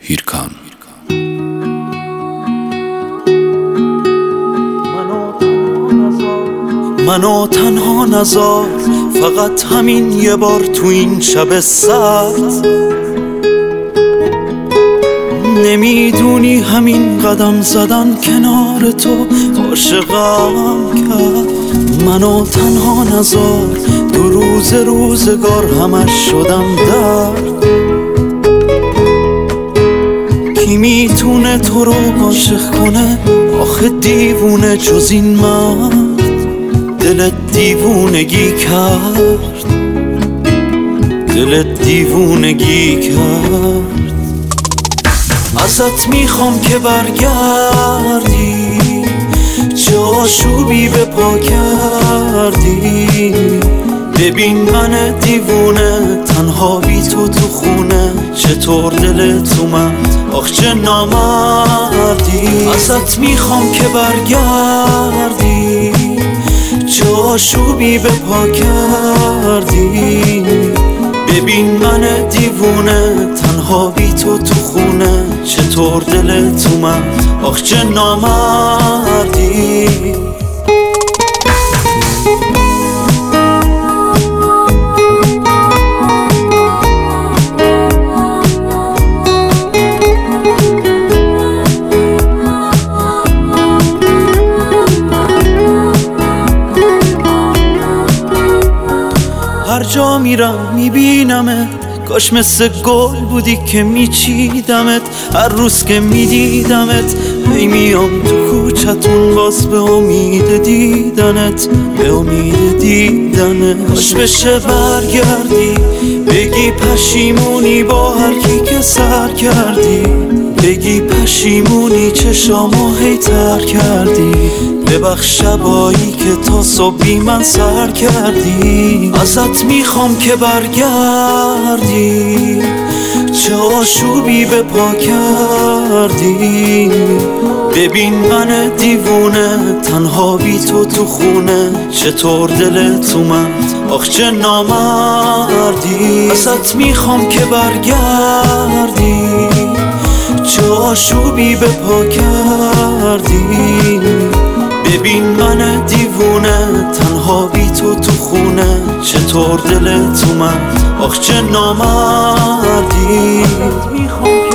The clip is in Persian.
هیرکان. منو تنها نذار، فقط همین یه بار تو این شب سرد. نمیدونی همین قدم زدن کنار تو عاشقم کرد. منو تنها نذار، دو روز روزگار همش شدم درد. کی میتونه تو رو عاشق کنه آخه دیوونه جز این مرد؟ دلت دیوونگی کرد، دلت دیوونگی کرد. ازت میخوام که برگردی، چه آشوبی به پا کردی. ببین من دیوونه تنها بی تو تو خونه، چطور دلت اومد آخ چه نامردی. ازت میخوام که برگردی، چه آشوبی به پا کردی. ببین من دیوونه تنها بی تو تو خونه، چطور دلت اومد آخ چه نامردی. هر جا میرم میبینمت، کاش مثل گل بودی که میچیدمت. هر روز که میدیدمت هی میام تو کوچتون باز به امید دیدنت، به امید دیدنت. کاش بشه برگردی بگی پشیمونی با هر کی که سر کردی. بگی پشیمونی چشامو هی تر کردی. ببخش شبایی که تا صبحی من سر کردی. ازت میخوام که برگردی، چه آشوبی به پا کردی. ببین من دیوونه تنها بی تو تو خونه، چطور دلت اومد آخ چه نامردی. ازت میخوام که برگردی، چه آشوبی به پا کردی. ببین من دیوونه تنها بی تو تو خونه، چطور دلت اومد آخ چه نامردی.